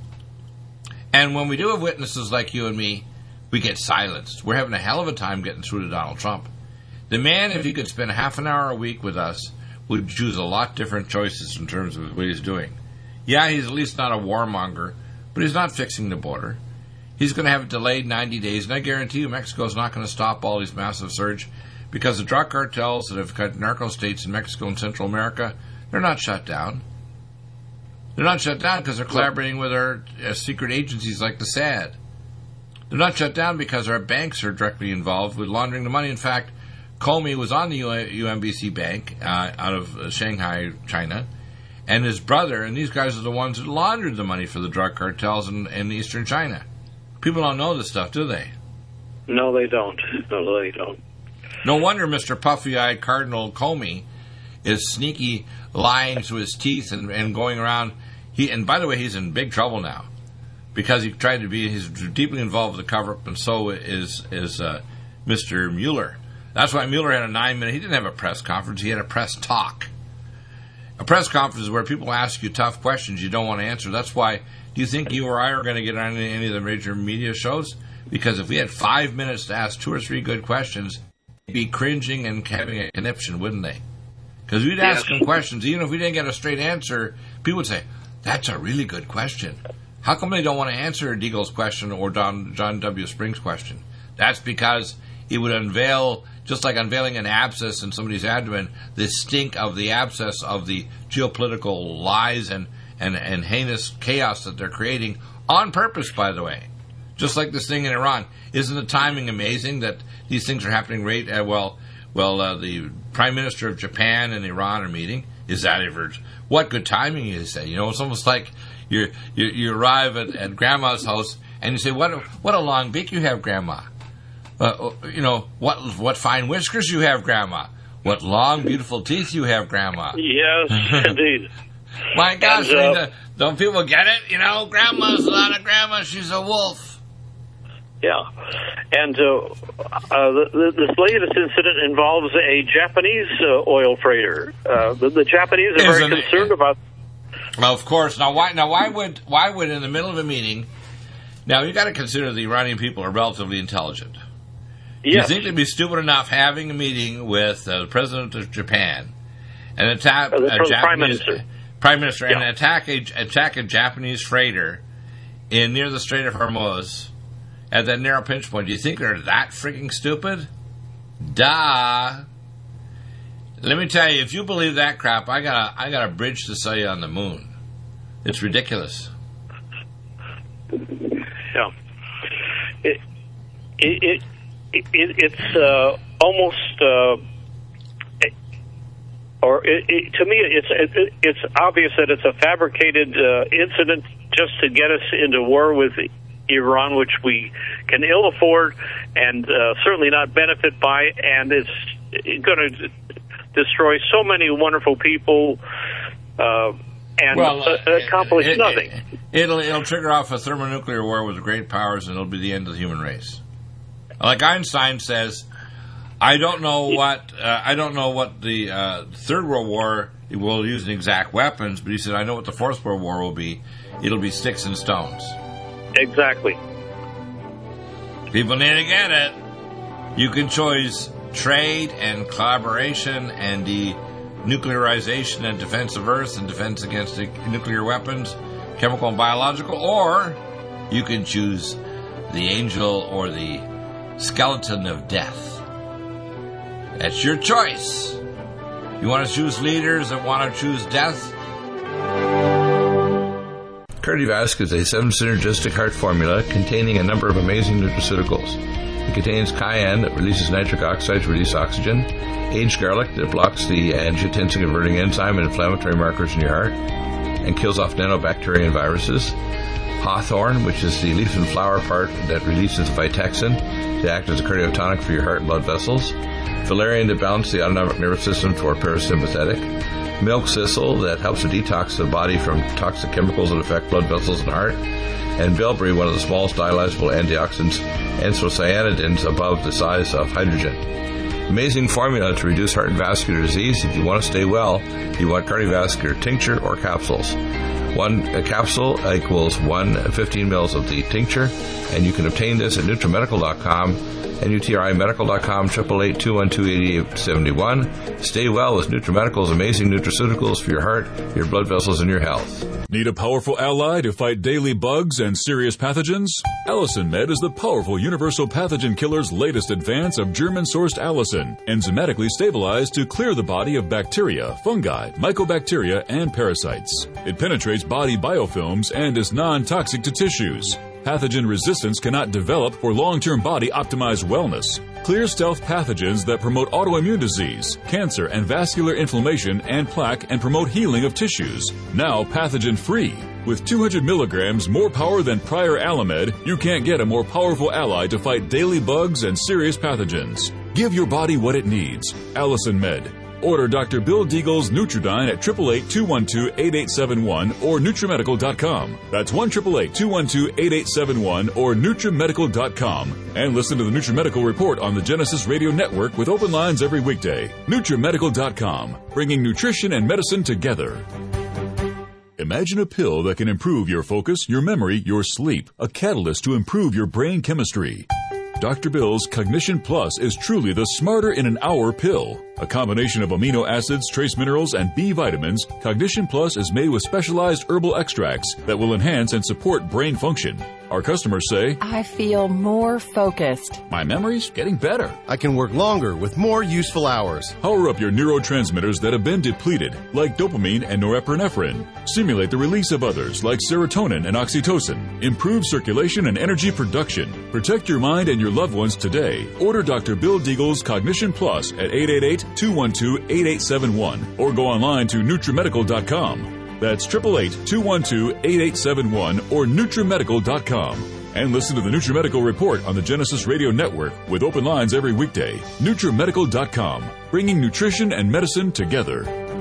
And when we do have witnesses like you and me, we get silenced. We're having a hell of a time getting through to Donald Trump. The man, if he could spend half an hour a week with us, would choose a lot different choices in terms of what he's doing. Yeah, he's at least not a warmonger, but he's not fixing the border. He's going to have it delayed 90 days, and I guarantee you Mexico's not going to stop all these massive surge, because the drug cartels that have cut narco states in Mexico and Central America, they're not shut down. They're not shut down because they're collaborating with our secret agencies like the SAD. They're not shut down because our banks are directly involved with laundering the money. In fact, Comey was on the UMBC Bank out of Shanghai, China, and his brother, and these guys are the ones that laundered the money for the drug cartels in eastern China. People don't know this stuff, do they? No, they don't. No, they don't. No wonder Mr. Puffy-eyed Cardinal Comey is sneaky, lying through his teeth and going around. And by the way, he's in big trouble now because he's deeply involved with the cover-up, and so is Mr. Mueller. That's why Mueller had a 9-minute. He didn't have a press conference. He had a press talk. A press conference is where people ask you tough questions you don't want to answer. That's why, do you think you or I are going to get on any of the major media shows? Because if we had 5 minutes to ask 2 or 3 good questions, they'd be cringing and having a conniption, wouldn't they? Because we'd ask them questions. Even if we didn't get a straight answer, people would say, that's a really good question. How come they don't want to answer Deagle's question or John W. Spring's question? That's because it would unveil, just like unveiling an abscess in somebody's abdomen, the stink of the abscess of the geopolitical lies and heinous chaos that they're creating on purpose, by the way. Just like this thing in Iran. Isn't the timing amazing that these things are happening right the Prime Minister of Japan and Iran are meeting? Is that ever... What good timing, you say. It's almost like you arrive at Grandma's house and you say, what a long beak you have, Grandma. What fine whiskers you have, Grandma. What long, beautiful teeth you have, Grandma. Yes, indeed. My gosh, don't people get it? Grandma's not a grandma, she's a wolf. Yeah. And this latest incident involves a Japanese oil freighter. The Japanese are very concerned about... Of course. Now, why would in the middle of a meeting... Now, you got to consider the Iranian people are relatively intelligent. Yes. You think they'd be stupid enough having a meeting with the president of Japan and attack a Japanese prime minister and attack a Japanese freighter near the Strait of Hormuz at that narrow pinch point? Do you think they're that freaking stupid? Duh. Let me tell you, if you believe that crap, I got a bridge to sell you on the moon. It's ridiculous. Yeah. It's almost, to me, it's obvious that it's a fabricated incident just to get us into war with Iran, which we can ill afford and certainly not benefit by, and it's going to destroy so many wonderful people and accomplish nothing. It'll trigger off a thermonuclear war with the great powers, and it'll be the end of the human race. Like Einstein says, I don't know what the Third World War will use in exact weapons, but he said I know what the Fourth World War will be. It'll be sticks and stones. Exactly. People need to get it. You can choose trade and collaboration and denuclearization and defense of Earth and defense against nuclear weapons, chemical and biological, or you can choose the angel or the skeleton of death. That's your choice. You want to choose leaders that want to choose death? Cardiovasc is a 7-synergistic heart formula containing a number of amazing nutraceuticals. It contains cayenne that releases nitric oxide to release oxygen, aged garlic that blocks the angiotensin-converting enzyme and inflammatory markers in your heart and kills off nanobacteria and viruses, hawthorn, which is the leaf and flower part that releases Vitexin to act as a cardiotonic for your heart and blood vessels, valerian to balance the autonomic nervous system for parasympathetic, milk thistle that helps to detox the body from toxic chemicals that affect blood vessels and heart, and bilberry, one of the smallest dialyzable antioxidants, anthocyanidins above the size of hydrogen. Amazing formula to reduce heart and vascular disease. If you want to stay well, you want cardiovascular tincture or capsules. One capsule equals 15 mils of the tincture, and you can obtain this at NutriMedical.com, NutriMedical.com, 888-212-8871. Stay well with NutriMedical's amazing nutraceuticals for your heart, your blood vessels, and your health. Need a powerful ally to fight daily bugs and serious pathogens? Allicin Med is the powerful universal pathogen killer's latest advance of German-sourced allicin, enzymatically stabilized to clear the body of bacteria, fungi, mycobacteria, and parasites. It penetrates body biofilms and is non-toxic to tissues. Pathogen resistance cannot develop for long-term body-optimized wellness. Clear stealth pathogens that promote autoimmune disease, cancer and vascular inflammation and plaque and promote healing of tissues. Now pathogen-free. With 200 milligrams more power than prior Alamed, you can't get a more powerful ally to fight daily bugs and serious pathogens. Give your body what it needs. Allicin Med. Order Dr. Bill Deagle's Nutridyne at 888-212-8871 or NutriMedical.com. That's 1-888-212-8871 or NutriMedical.com. And listen to the NutriMedical Report on the Genesis Radio Network with open lines every weekday. NutriMedical.com, bringing nutrition and medicine together. Imagine a pill that can improve your focus, your memory, your sleep, a catalyst to improve your brain chemistry. Dr. Bill's Cognition Plus is truly the smarter in an hour pill. A combination of amino acids, trace minerals, and B vitamins, Cognition Plus is made with specialized herbal extracts that will enhance and support brain function. Our customers say, I feel more focused. My memory's getting better. I can work longer with more useful hours. Power up your neurotransmitters that have been depleted, like dopamine and norepinephrine. Stimulate the release of others, like serotonin and oxytocin. Improve circulation and energy production. Protect your mind and your loved ones today. Order Dr. Bill Deagle's Cognition Plus at 888-212-8871 or go online to NutriMedical.com. That's 888-212-8871 or NutriMedical.com. And listen to the NutriMedical Report on the Genesis Radio Network with open lines every weekday. NutriMedical.com, bringing nutrition and medicine together.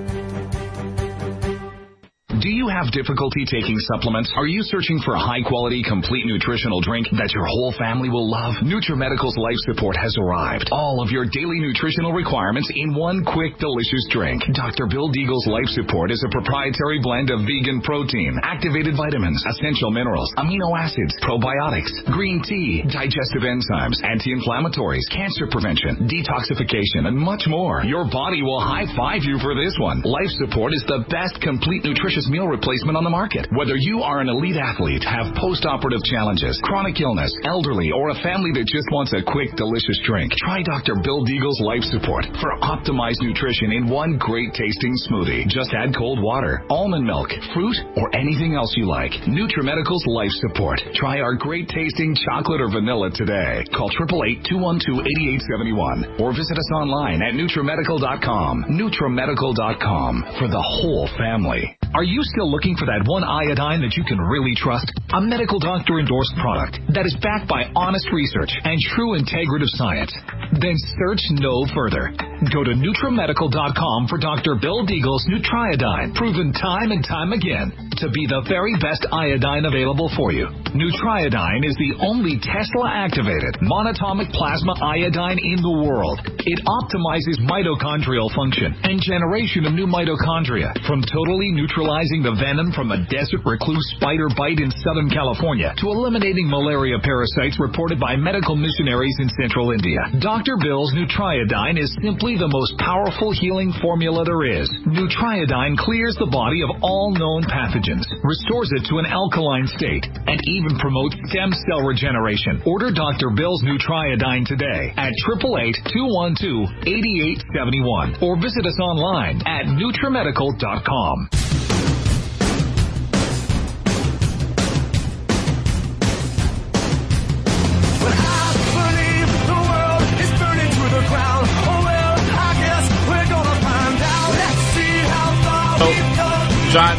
Do you have difficulty taking supplements? Are you searching for a high-quality, complete nutritional drink that your whole family will love? NutriMedical's Life Support has arrived. All of your daily nutritional requirements in one quick, delicious drink. Dr. Bill Deagle's Life Support is a proprietary blend of vegan protein, activated vitamins, essential minerals, amino acids, probiotics, green tea, digestive enzymes, anti-inflammatories, cancer prevention, detoxification, and much more. Your body will high-five you for this one. Life Support is the best complete nutritious meal replacement on the market. Whether you are an elite athlete, have post-operative challenges, chronic illness, elderly, or a family that just wants a quick, delicious drink, try Dr. Bill Deagle's Life Support for optimized nutrition in one great-tasting smoothie. Just add cold water, almond milk, fruit, or anything else you like. NutriMedical's Life Support. Try our great-tasting chocolate or vanilla today. Call 888-212-8871 or visit us online at NutriMedical.com. NutriMedical.com for the whole family. Are you still looking for that one iodine that you can really trust? A medical doctor endorsed product that is backed by honest research and true integrative science? Then search no further. Go to NutriMedical.com for Dr. Bill Deagle's Nutriodine, proven time and time again to be the very best iodine available for you. Nutriodine is the only Tesla-activated monatomic plasma iodine in the world. It optimizes mitochondrial function and generation of new mitochondria, from totally neutralizing the venom from a desert recluse spider bite in Southern California to eliminating malaria parasites reported by medical missionaries in central India. Dr. Dr. Bill's Nutriodine is simply the most powerful healing formula there is. Nutriodine clears the body of all known pathogens, restores it to an alkaline state, and even promotes stem cell regeneration. Order Dr. Bill's Nutriodine today at 888-212-8871 or visit us online at NutriMedical.com. John,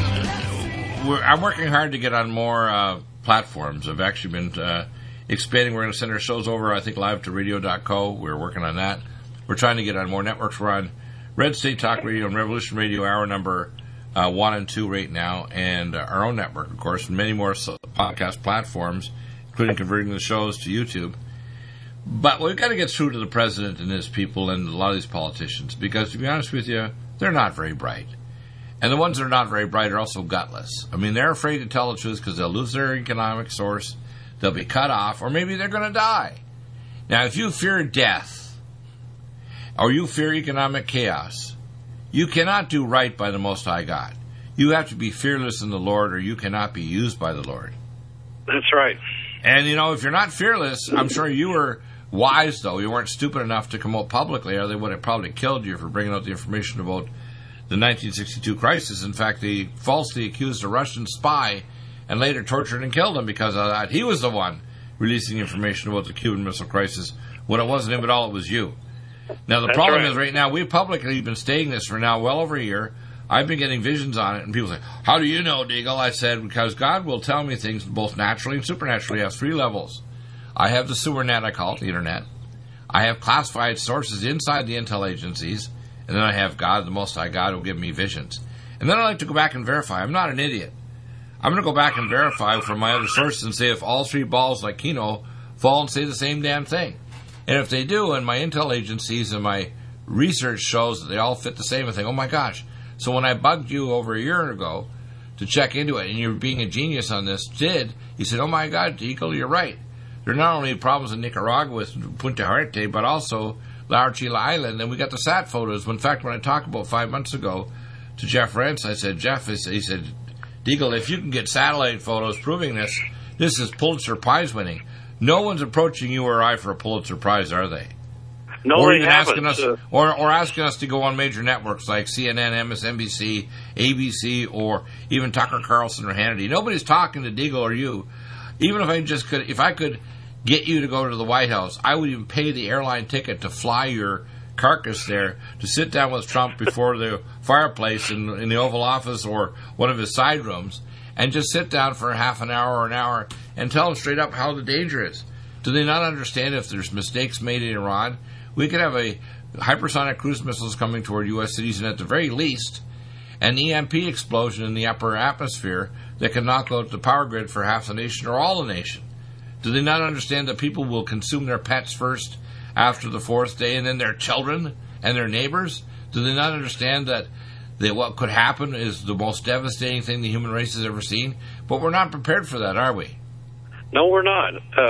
I'm working hard to get on more platforms. I've actually been expanding. We're going to send our shows over, I think, live to radio.co. We're working on that. We're trying to get on more networks. We're on Red State Talk Radio and Revolution Radio, hour number 1 and 2 right now, and our own network, of course, and many more podcast platforms, including converting the shows to YouTube. But we've got to get through to the president and his people and a lot of these politicians, because, to be honest with you, they're not very bright. And the ones that are not very bright are also gutless. I mean, they're afraid to tell the truth because they'll lose their economic source, they'll be cut off, or maybe they're going to die. Now, if you fear death, or you fear economic chaos, you cannot do right by the Most High God. You have to be fearless in the Lord, or you cannot be used by the Lord. That's right. And, if you're not fearless, I'm sure you were wise, though. You weren't stupid enough to come out publicly, or they would have probably killed you for bringing out the information about the 1962 crisis. In fact, they falsely accused a Russian spy and later tortured and killed him because of that. He was the one releasing information about the Cuban Missile Crisis. When it wasn't him at all, it was you. Now, the problem is right now, we've publicly been stating this for now well over a year. I've been getting visions on it, and people say, how do you know, Deagle? I said, because God will tell me things both naturally and supernaturally. I have 3 levels. I have the sewer net, I call it, the internet. I have classified sources inside the intel agencies. And then I have God, the Most High God, who will give me visions. And then I like to go back and verify. I'm not an idiot. I'm going to go back and verify from my other sources and say if all 3 balls like Keno fall and say the same damn thing. And if they do, and my intel agencies and my research shows that they all fit the same, I think, oh my gosh. So when I bugged you over a year ago to check into it, and you're being a genius on this, you said, oh my God, Deagle, you're right. There are not only problems in Nicaragua with Punta Jarte, but also La Archila Island, and we got the sat photos. In fact, when I talked about 5 months ago to Jeff Rentz, I said, Jeff, he said, Deagle, if you can get satellite photos proving this is Pulitzer Prize winning. No one's approaching you or I for a Pulitzer Prize, are they? No, or they even haven't. Asking us, or asking us to go on major networks like CNN, MSNBC, ABC, or even Tucker Carlson or Hannity. Nobody's talking to Deagle or you. Even if I could get you to go to the White House, I would even pay the airline ticket to fly your carcass there to sit down with Trump before the fireplace in the Oval Office or one of his side rooms and just sit down for a half an hour or an hour and tell him straight up how the danger is. Do they not understand if there's mistakes made in Iran? We could have a hypersonic cruise missiles coming toward U.S. cities, and at the very least, an EMP explosion in the upper atmosphere that can knock out the power grid for half the nation or all the nation. Do they not understand that people will consume their pets first after the 4th day and then their children and their neighbors? Do they not understand that what could happen is the most devastating thing the human race has ever seen? But we're not prepared for that, are we? No, we're not.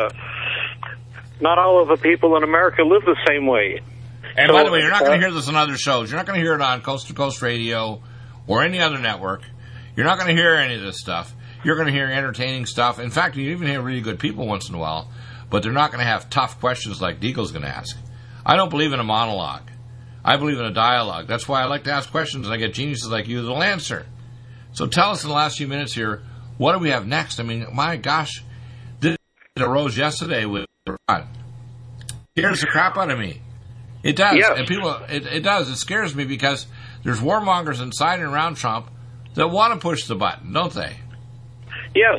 Not all of the people in America live the same way. And by the way, you're not going to hear this on other shows. You're not going to hear it on Coast to Coast Radio or any other network. You're not going to hear any of this stuff. You're going to hear entertaining stuff. In fact, you even hear really good people once in a while, but they're not going to have tough questions like Deagle's going to ask. I don't believe in a monologue. I believe in a dialogue. That's why I like to ask questions, and I get geniuses like you that'll answer. So tell us in the last few minutes here, what do we have next? I mean, my gosh, it arose yesterday with Iran. Scares the crap out of me. It does. Yes. And people, it does. It scares me because there's warmongers inside and around Trump that want to push the button, don't they? Yes,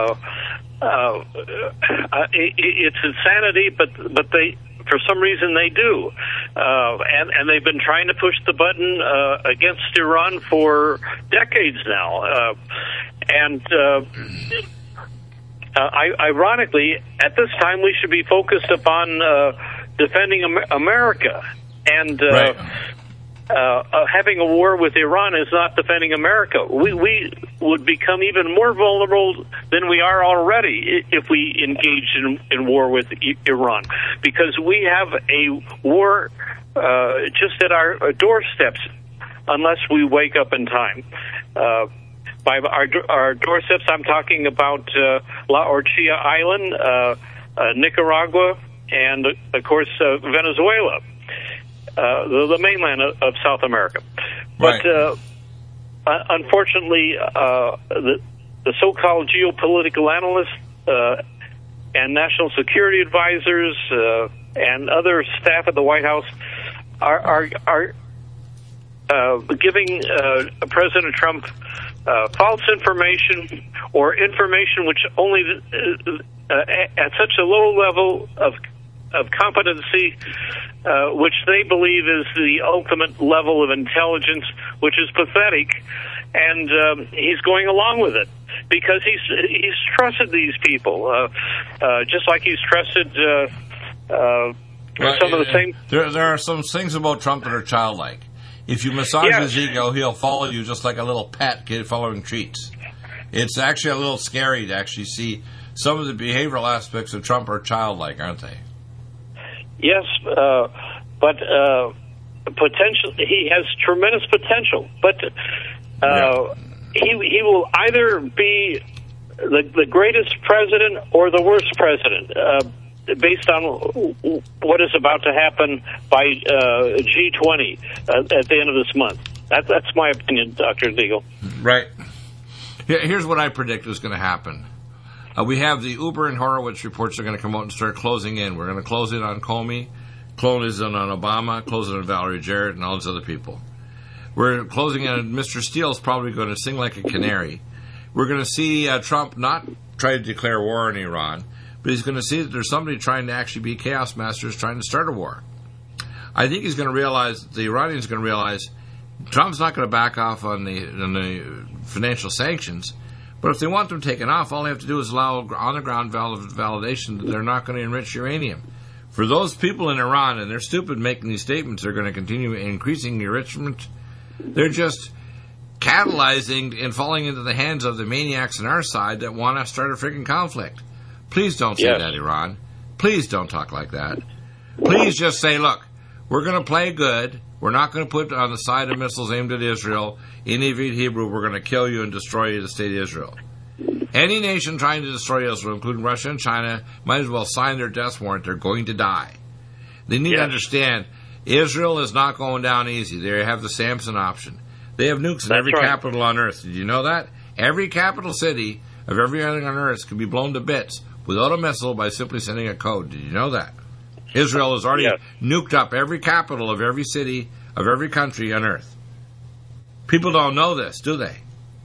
it's insanity, but they, for some reason, they do, and they've been trying to push the button against Iran for decades now, ironically, at this time, we should be focused upon defending America, and right. having a war with Iran is not defending America. We would become even more vulnerable than we are already if we engaged in war with Iran, because we have a war just at our doorsteps unless we wake up in time. By our doorsteps, I'm talking about La Orchilla Island, Nicaragua, and, of course, Venezuela. The mainland of South America. But unfortunately, the so-called geopolitical analysts and national security advisors and other staff at the White House are giving President Trump false information, or information which only at such a low level of competency, which they believe is the ultimate level of intelligence, which is pathetic, and he's going along with it because he's trusted these people, just like he's trusted some of the same. There are some things about Trump that are childlike. If you massage his ego, he'll follow you just like a little pet kid following treats. It's actually a little scary to actually see some of the behavioral aspects of Trump are childlike, aren't they? Yes, but potential. He has tremendous potential, but he will either be the greatest president or the worst president, based on what is about to happen by G20 at the end of this month. That's my opinion, Dr. Deagle. Right. Here's what I predict is going to happen. We have the Uber and Horowitz reports are going to come out and start closing in. We're going to close in on Comey, close in on Obama, close in on Valerie Jarrett, and all these other people. We're closing in on Mr. Steele's probably going to sing like a canary. We're going to see Trump not try to declare war on Iran, but he's going to see that there's somebody trying to actually be chaos masters trying to start a war. I think he's going to realize, the Iranians are going to realize, Trump's not going to back off on the financial sanctions. But if they want them taken off, all they have to do is allow on-the-ground validation that they're not going to enrich uranium. For those people in Iran, and they're stupid making these statements, they're going to continue increasing the enrichment. They're just catalyzing and falling into the hands of the maniacs on our side that want to start a freaking conflict. Please don't say that, Iran. Please don't talk like that. Please just say, look, we're going to play good. We're not going to put on the side of missiles aimed at Israel. In Ivrit Hebrew, we're going to kill you and destroy the state of Israel. Any nation trying to destroy Israel, including Russia and China, might as well sign their death warrant. They're going to die. They need to understand, Israel is not going down easy. They have the Samson option. They have nukes in every capital on Earth. Did you know that? Every capital city of everything on Earth can be blown to bits without a missile by simply sending a code. Did you know that? Israel has already nuked up every capital of every city of every country on Earth. People don't know this, do they?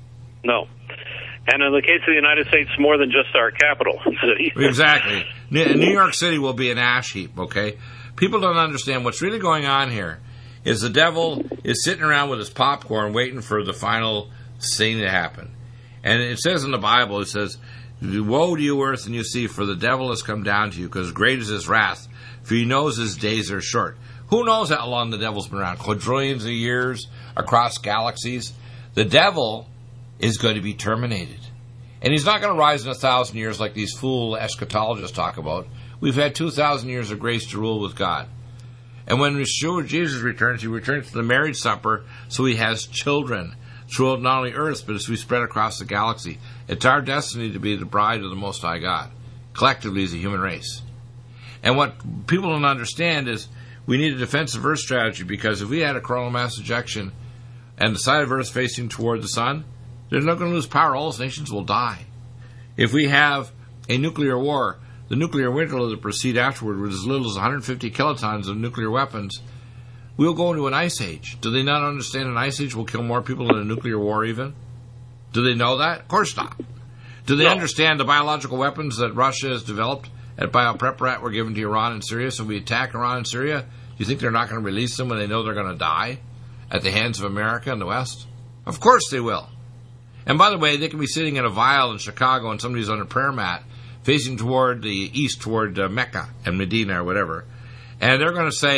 No. And in the case of the United States, more than just our capital city. Exactly. New York City will be an ash heap, okay? People don't understand what's really going on here is the devil is sitting around with his popcorn waiting for the final scene to happen. And it says in the Bible, it says, woe to you, earth, and you sea, for the devil has come down to you, because great is his wrath, for he knows his days are short. Who knows how long the devil's been around? Quadrillions of years across galaxies. The devil is going to be terminated. And he's not going to rise in 1,000 years like these fool eschatologists talk about. We've had 2,000 years of grace to rule with God. And when Jesus returns, he returns to the marriage supper, so he has children throughout not only earth, but as we spread across the galaxy. It's our destiny to be the bride of the Most High God, collectively as a human race. And what people don't understand is we need a defensive Earth strategy, because if we had a coronal mass ejection and the side of Earth facing toward the sun, they're not going to lose power. All those nations will die. If we have a nuclear war, the nuclear winter that proceed afterward with as little as 150 kilotons of nuclear weapons, we'll go into an ice age. Do they not understand an ice age will kill more people than a nuclear war even? Do they know that? Of course not. Do they understand the biological weapons that Russia has developed at BioPreparat were given to Iran and Syria? So we attack Iran and Syria. Do you think they're not going to release them when they know they're going to die at the hands of America and the West? Of course they will. And by the way, they can be sitting in a vial in Chicago and somebody's on a prayer mat facing toward the east, toward Mecca and Medina or whatever. And they're going to say,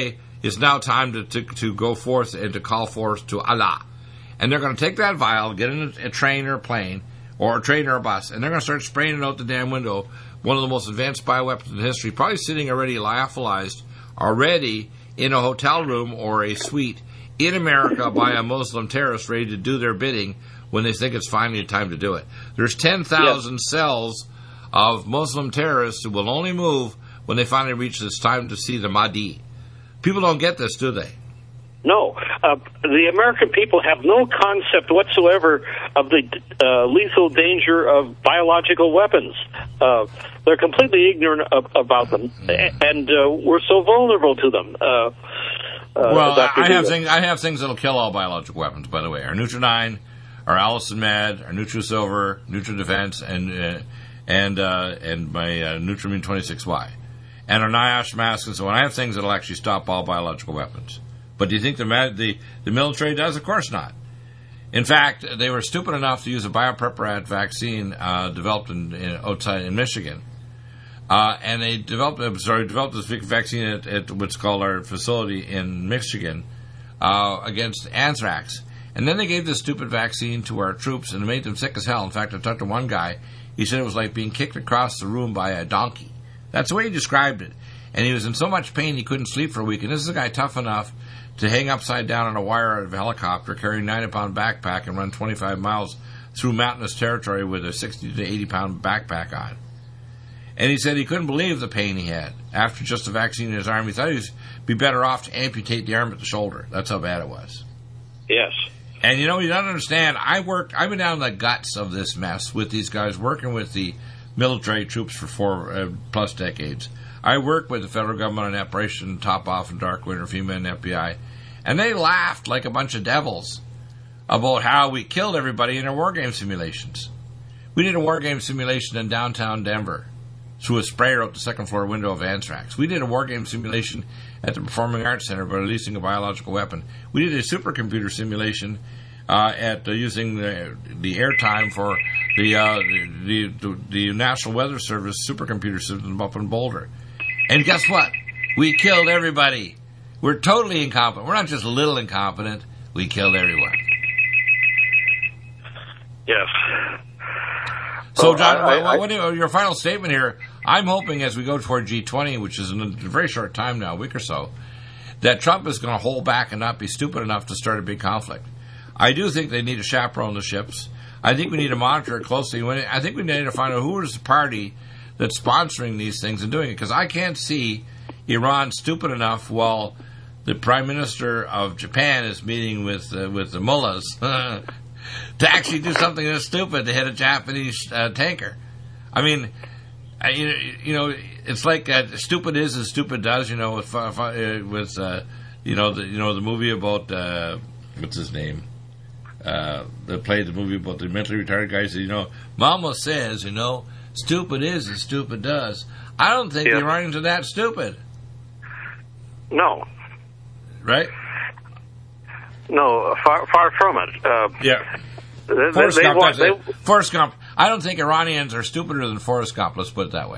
it's now time to go forth and to call forth to Allah. And they're going to take that vial, get in a train or a plane, or a train or a bus, and they're going to start spraying it out the damn window. One of the most advanced bioweapons in history, probably sitting already lyophilized, already in a hotel room or a suite in America by a Muslim terrorist ready to do their bidding when they think it's finally time to do it. There's 10,000 cells of Muslim terrorists who will only move when they finally reach this time to see the Mahdi. People don't get this, do they? No. The American people have no concept whatsoever of the lethal danger of biological weapons. They're completely ignorant about them, and we're so vulnerable to them. Well, I have things that'll kill all biological weapons, by the way. Our Nutri-9, our Allison Med, our Nutri-Silver, Nutri-Defense, and my Nutrimune 26Y. And our NIOSH mask and so on. I have things that'll actually stop all biological weapons. But do you think the military does? Of course not. In fact, they were stupid enough to use a biopreparat vaccine developed outside in Michigan. And they developed this vaccine at what's called our facility in Michigan against anthrax. And then they gave this stupid vaccine to our troops, and it made them sick as hell. In fact, I talked to one guy. He said it was like being kicked across the room by a donkey. That's the way he described it. And he was in so much pain he couldn't sleep for a week. And this is a guy tough enough to hang upside down on a wire out of a helicopter, carry a 90-pound backpack, and run 25 miles through mountainous territory with a 60 to 80-pound backpack on. And he said he couldn't believe the pain he had after just a vaccine in his arm. He thought he'd be better off to amputate the arm at the shoulder. That's how bad it was. Yes. And you don't understand. I've been down in the guts of this mess with these guys, working with the military troops for 4+ decades. I worked with the federal government on Operation Top Off and Dark Winter, FEMA and FBI, and they laughed like a bunch of devils about how we killed everybody in our war game simulations. We did a war game simulation in downtown Denver through a sprayer out the second floor window of anthrax. We did a war game simulation at the Performing Arts Center by releasing a biological weapon. We did a supercomputer simulation at using the airtime for the National Weather Service supercomputer system up in Boulder. And guess what? We killed everybody. We're totally incompetent. We're not just a little incompetent. We killed everyone. Yes. So, John, what your final statement here? I'm hoping as we go toward G20, which is in a very short time now, a week or so, that Trump is going to hold back and not be stupid enough to start a big conflict. I do think they need to chaperone the ships. I think we need to monitor it closely. I think we need to find out who is the party that's sponsoring these things and doing it, because I can't see Iran stupid enough while the Prime Minister of Japan is meeting with the mullahs to actually do something that's stupid to hit a Japanese tanker. I mean, it's like stupid is as stupid does. The movie about what's his name? That played the movie about the mentally retarded guy. Said, Mama says, stupid is as stupid does. I don't think the Iranians are that stupid. No. Right? No, far from it. Yeah. Forrest Gump. I don't think Iranians are stupider than Forrest Gump. Let's put it that way.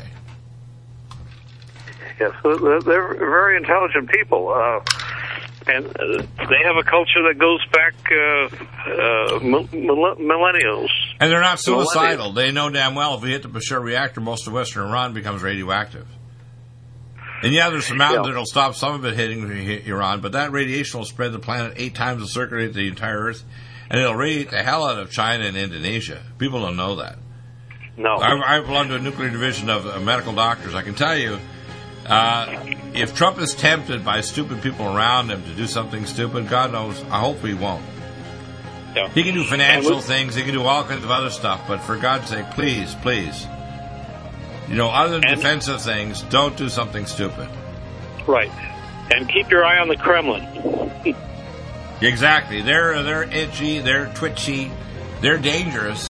Yes, they're very intelligent people, and they have a culture that goes back millennials. And they're not suicidal. They know damn well if we hit the Bashar reactor, most of Western Iran becomes radioactive. And there's some mountains that'll stop some of it hitting Iran, but that radiation will spread the planet 8 times and circulate the entire Earth, and it'll radiate the hell out of China and Indonesia. People don't know that. No. I belong to a nuclear division of medical doctors. I can tell you, if Trump is tempted by stupid people around him to do something stupid, God knows, I hope he won't. Yeah. He can do financial things, he can do all kinds of other stuff, but for God's sake, please, other than defensive things, don't do something stupid. Right. And keep your eye on the Kremlin. Exactly. They're itchy, they're twitchy, they're dangerous,